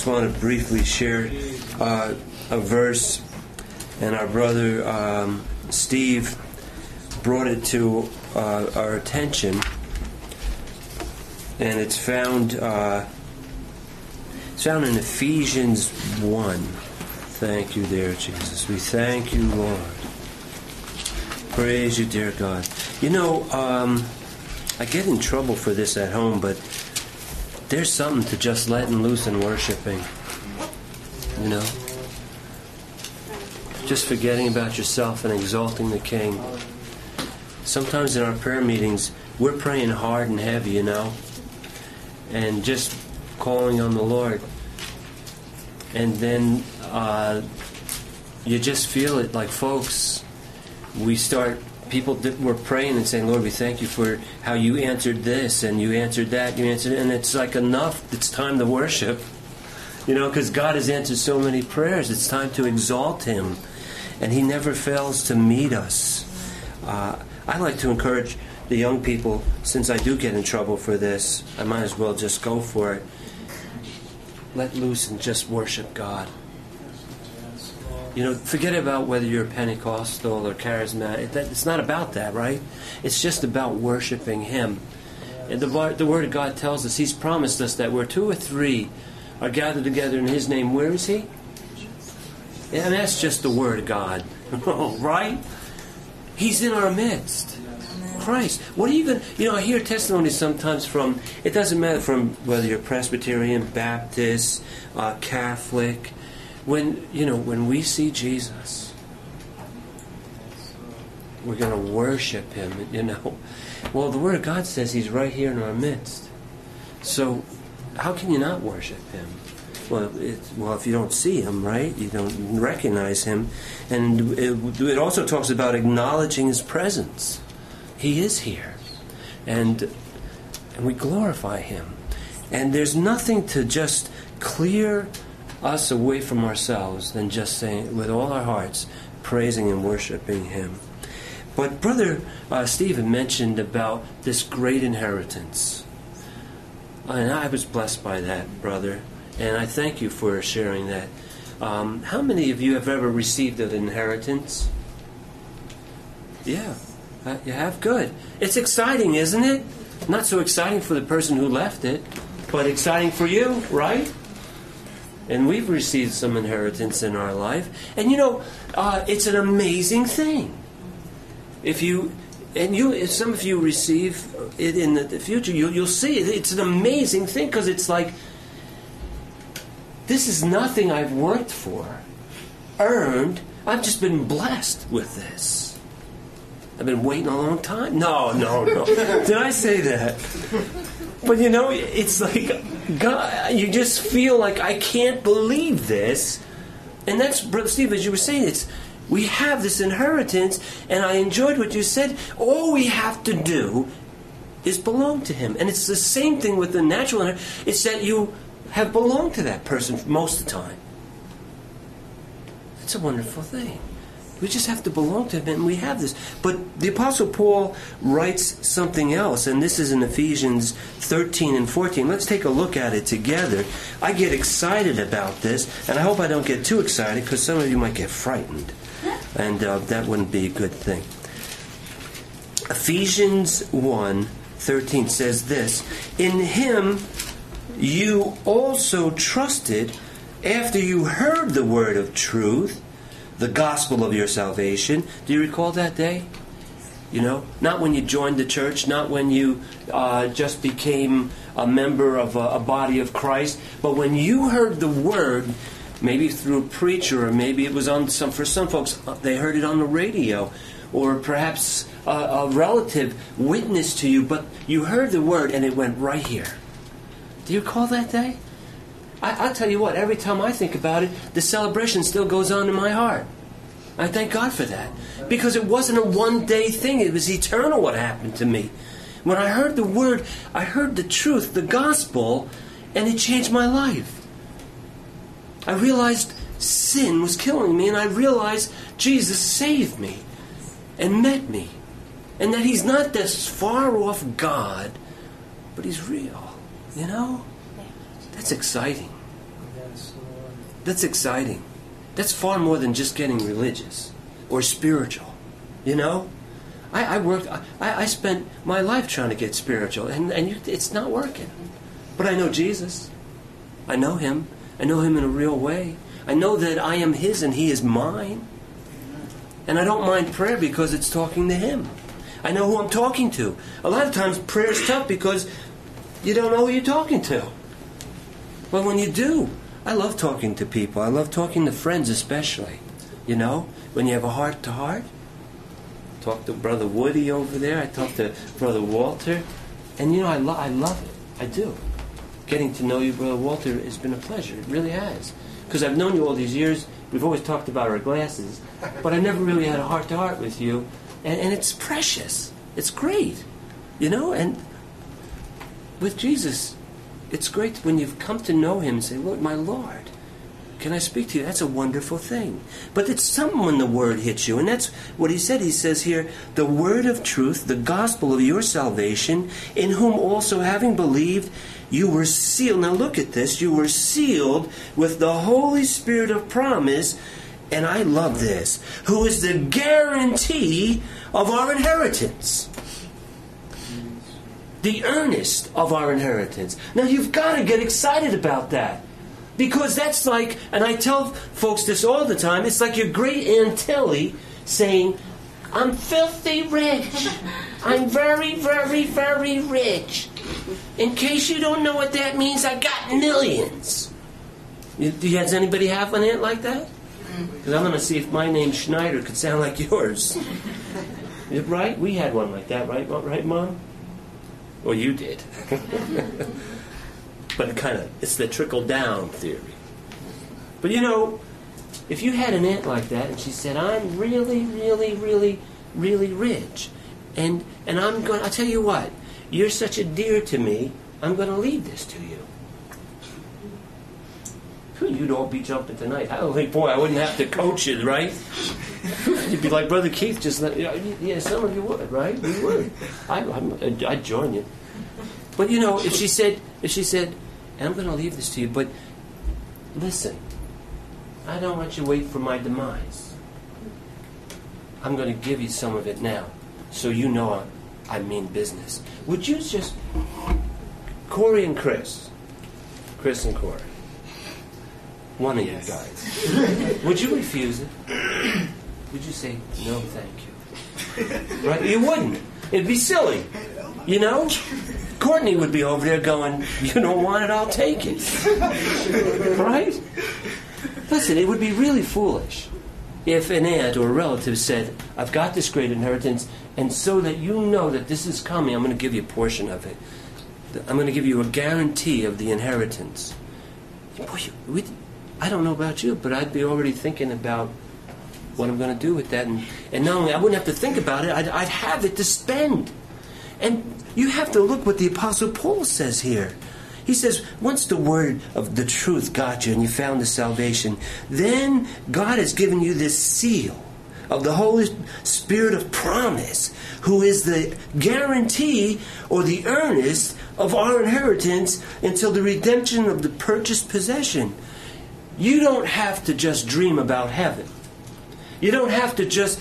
just want to briefly share a verse, and our brother Steve brought it to our attention, and it's found in Ephesians 1. Thank you, dear Jesus. We thank you, Lord. Praise you, dear God. You know, I get in trouble for this at home, but there's something to just letting loose and worshiping. You know? Just forgetting about yourself and exalting the King. Sometimes in our prayer meetings, we're praying hard and heavy, you know? And just calling on the Lord. And then you just feel it, like, folks, we're praying and saying, Lord, we thank you for how you answered this and you answered that, and it's like, enough, it's time to worship. You know, because God has answered so many prayers. It's time to exalt Him. And He never fails to meet us. I like to encourage the young people, since I do get in trouble for this, I might as well just go for it. Let loose and just worship God. You know, forget about whether you're Pentecostal or charismatic. It's not about that, right? It's just about worshiping Him. And the Word of God tells us, He's promised us that where 2 or 3 are gathered together in His name, where is He? And that's just the Word of God, right? He's in our midst. Christ. What are you going to... You know, I hear testimonies sometimes from... It doesn't matter from whether you're Presbyterian, Baptist, Catholic. When we see Jesus, we're going to worship Him, you know. Well, the Word of God says He's right here in our midst. So, how can you not worship Him? Well, if you don't see Him, right? You don't recognize Him. And it also talks about acknowledging His presence. He is here. And we glorify Him. And there's nothing to just clear us away from ourselves than just saying, with all our hearts, praising and worshiping Him. But Brother Stephen mentioned about this great inheritance. And I was blessed by that, brother. And I thank you for sharing that. How many of you have ever received an inheritance? Yeah, you have? Good. It's exciting, isn't it? Not so exciting for the person who left it, but exciting for you, right? And we've received some inheritance in our life. And you know, it's an amazing thing. If some of you receive it in the future, you'll see it. It's an amazing thing, because it's like, this is nothing I've worked for, earned. I've just been blessed with this. I've been waiting a long time. No. Did I say that? But you know, it's like, God, you just feel like, I can't believe this. And that's, Brother Steve, as you were saying, we have this inheritance, and I enjoyed what you said. All we have to do is belong to Him. And it's the same thing with the natural inheritance. It's that you have belonged to that person most of the time. It's a wonderful thing. We just have to belong to Him, and we have this. But the Apostle Paul writes something else, and this is in Ephesians 13 and 14. Let's take a look at it together. I get excited about this, and I hope I don't get too excited, because some of you might get frightened, and that wouldn't be a good thing. Ephesians 1:13 says this: In Him you also trusted after you heard the word of truth, the gospel of your salvation. Do you recall that day? You know, not when you joined the church, not when you just became a member of a body of Christ, but when you heard the word, maybe through a preacher, or maybe it was for some folks, they heard it on the radio, or perhaps a relative witnessed to you, but you heard the word and it went right here. Do you recall that day? I'll tell you what, every time I think about it, the celebration still goes on in my heart. I thank God for that. Because it wasn't a one-day thing. It was eternal what happened to me. When I heard the word, I heard the truth, the gospel, and it changed my life. I realized sin was killing me, and I realized Jesus saved me and met me. And that He's not this far-off God, but He's real. You know? That's exciting. That's exciting. That's far more than just getting religious or spiritual. You know? I spent my life trying to get spiritual, and it's not working. But I know Jesus. I know Him. I know Him in a real way. I know that I am His and He is mine. And I don't mind prayer because it's talking to Him. I know who I'm talking to. A lot of times prayer is tough because you don't know who you're talking to. But when you do, I love talking to people. I love talking to friends especially. You know, when you have a heart-to-heart. Talk to Brother Woody over there. I talk to Brother Walter. And you know, I love it. I do. Getting to know you, Brother Walter, has been a pleasure. It really has. Because I've known you all these years. We've always talked about our glasses. But I never really had a heart-to-heart with you. And it's precious. It's great. You know, and with Jesus, it's great when you've come to know Him and say, Lord, my Lord, can I speak to you? That's a wonderful thing. But it's something when the Word hits you. And that's what He said. He says here, the Word of truth, the gospel of your salvation, in whom also having believed, you were sealed. Now look at this. You were sealed with the Holy Spirit of promise. And I love this. Who is the guarantee of our inheritance. The earnest of our inheritance. Now you've got to get excited about that. Because that's like, and I tell folks this all the time, it's like your great Aunt Tilly saying, I'm filthy rich. I'm very, very, very rich. In case you don't know what that means, I got millions. Does anybody have an aunt like that? Because I'm going to see if my name Schneider could sound like yours. Right? We had one like that, right? Right, Mom? Well, you did. But it's the trickle-down theory. But you know, if you had an aunt like that and she said, I'm really, really, really, really rich, and I'll tell you what, you're such a dear to me, I'm going to leave this to you. You'd all be jumping tonight. I don't think, boy, I wouldn't have to coach it, right? You'd be like Brother Keith, just yeah, some of you would, right? We would. I'd join you. But you know, if she said, and I'm going to leave this to you, but listen, I don't want you to wait for my demise. I'm going to give you some of it now, so you know I mean business. Would you just, Corey and Chris and Corey, one of you guys, would you refuse it? Would you say, no, thank you? Right? You wouldn't. It'd be silly. You know? Courtney would be over there going, you don't want it, I'll take it. Right? Listen, it would be really foolish if an aunt or a relative said, I've got this great inheritance, and so that you know that this is coming, I'm going to give you a portion of it. I'm going to give you a guarantee of the inheritance. Boy, I don't know about you, but I'd be already thinking about what I'm going to do with that. And not only, I wouldn't have to think about it, I'd have it to spend. And you have to look what the Apostle Paul says here. He says, once the word of the truth got you and you found the salvation, then God has given you this seal of the Holy Spirit of promise, who is the guarantee or the earnest of our inheritance until the redemption of the purchased possession. You don't have to just dream about heaven. You don't have to just,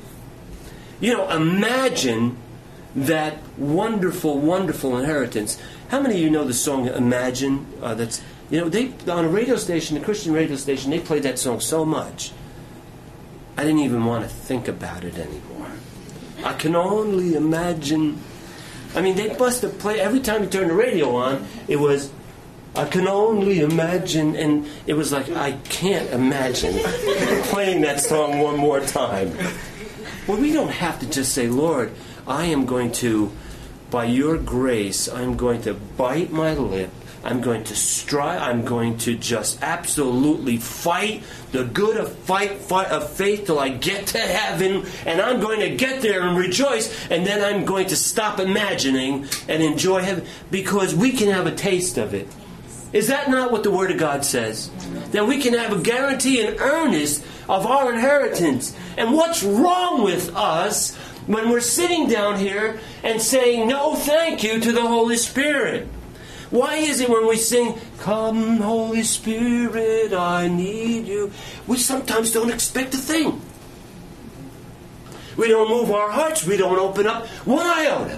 imagine that wonderful, wonderful inheritance. How many of you know the song Imagine? They on a radio station, a Christian radio station, they played that song so much. I didn't even want to think about it anymore. I can only imagine. I mean, they must have played, every time you turned the radio on, it was, I can only imagine, and it was like, I can't imagine playing that song one more time. Well, we don't have to just say, Lord, I am going to, by your grace, I'm going to bite my lip, I'm going to strive, I'm going to just absolutely fight the good fight of faith till I get to heaven, and I'm going to get there and rejoice, and then I'm going to stop imagining and enjoy heaven, because we can have a taste of it. Is that not what the Word of God says? That we can have a guarantee and earnest of our inheritance. And what's wrong with us when we're sitting down here and saying no thank you to the Holy Spirit? Why is it when we sing, "Come, Holy Spirit, I need you," we sometimes don't expect a thing? We don't move our hearts. We don't open up one iota.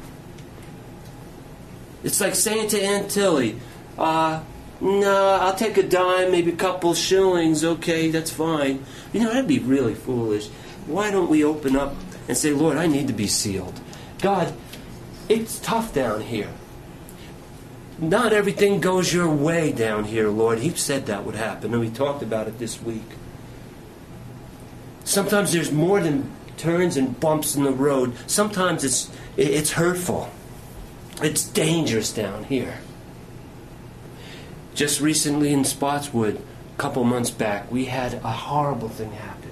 It's like saying to Aunt Tilly, "No, I'll take a dime, maybe a couple shillings. Okay, that's fine." You know, that'd be really foolish. Why don't we open up and say, "Lord, I need to be sealed. God, it's tough down here. Not everything goes your way down here, Lord." He said that would happen, and we talked about it this week. Sometimes there's more than turns and bumps in the road. Sometimes it's hurtful. It's dangerous down here. Just recently in Spotswood, a couple months back, we had a horrible thing happen.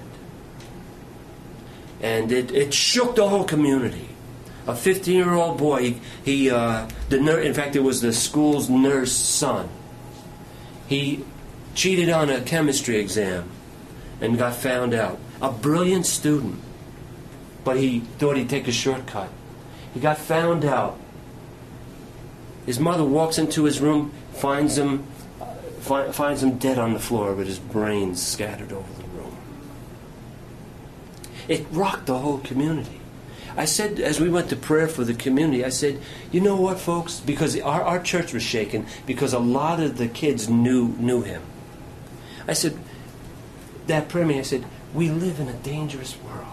And it shook the whole community. A 15-year-old boy, in fact, it was the school's nurse's son. He cheated on a chemistry exam and got found out. A brilliant student, but he thought he'd take a shortcut. He got found out. His mother walks into his room, finds him dead on the floor with his brains scattered over the room. It rocked the whole community. I said, as we went to prayer for the community, I said, "You know what, folks?" Because our church was shaken because a lot of the kids knew him. I said, that prayer meeting, I said, we live in a dangerous world.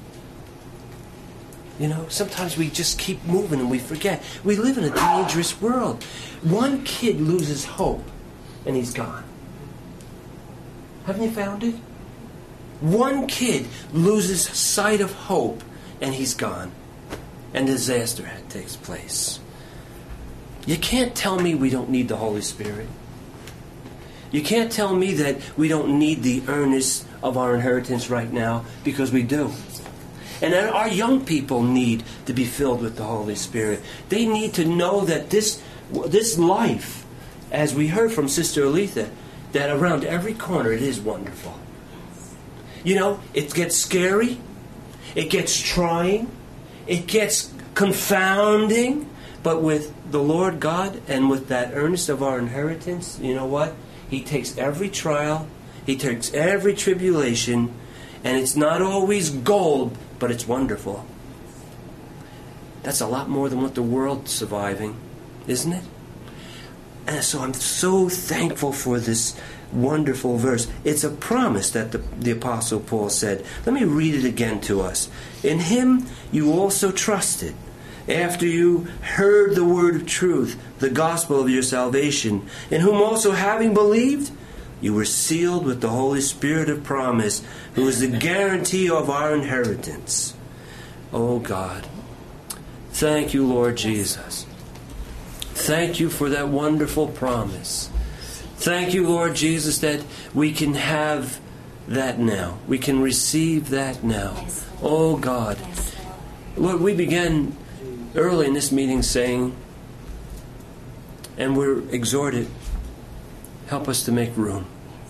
You know, sometimes we just keep moving and we forget. We live in a dangerous world. One kid loses hope and he's gone. Haven't you found it? One kid loses sight of hope and he's gone. And disaster takes place. You can't tell me we don't need the Holy Spirit. You can't tell me that we don't need the earnest of our inheritance right now, because we do. And our young people need to be filled with the Holy Spirit. They need to know that this life, as we heard from Sister Aletha, that around every corner it is wonderful. You know, it gets scary, it gets trying, it gets confounding, but with the Lord God and with that earnest of our inheritance, you know what? He takes every trial, He takes every tribulation, and it's not always gold, but it's wonderful. That's a lot more than what the world's surviving, isn't it? And so I'm so thankful for this wonderful verse. It's a promise that the Apostle Paul said. Let me read it again to us. "In Him you also trusted, after you heard the word of truth, the gospel of your salvation, in whom also having believed, you were sealed with the Holy Spirit of promise, who is the guarantee of our inheritance." Oh God, thank you, Lord Jesus. Thank you for that wonderful promise. Thank you, Lord Jesus, that we can have that now. We can receive that now. Oh God. Lord, we began early in this meeting saying, and we're exhorted, help us to make room.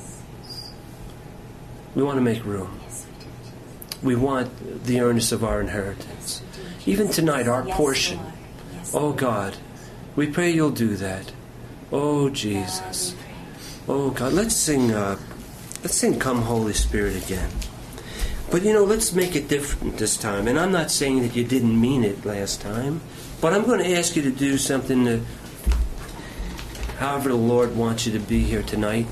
We want to make room. We want the earnest of our inheritance. Even tonight, our portion. Oh God, we pray you'll do that. Oh Jesus. Oh God, let's sing "Come Holy Spirit" again. But you know, let's make it different this time. And I'm not saying that you didn't mean it last time, but I'm going to ask you to do something that, however the Lord wants you to be here tonight.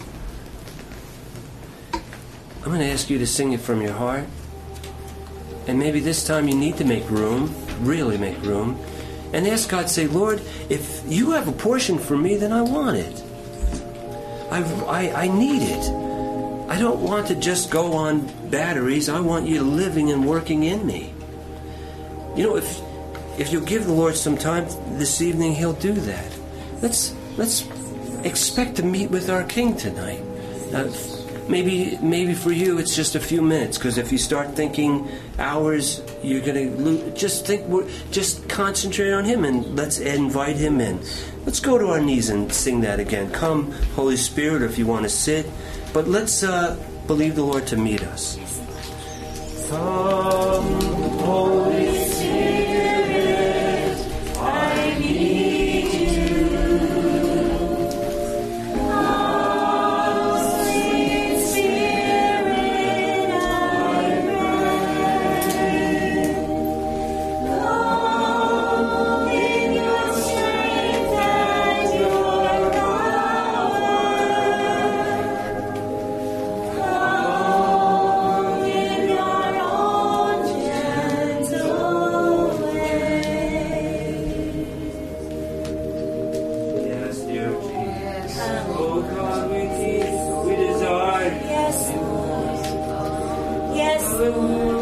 I'm going to ask you to sing it from your heart. And maybe this time you need to make room, really make room, and ask God, say, "Lord, if you have a portion for me, then I want it. I need it. I don't want to just go on batteries. I want you living and working in me." You know, if you'll give the Lord some time this evening, He'll do that. Let's expect to meet with our King tonight. Maybe for you it's just a few minutes, because if you start thinking hours, you're going to just concentrate on Him, and let's invite Him in. Let's go to our knees and sing that again. "Come, Holy Spirit," or if you want to sit. But let's believe the Lord to meet us. Come, Holy Spirit, I need you. the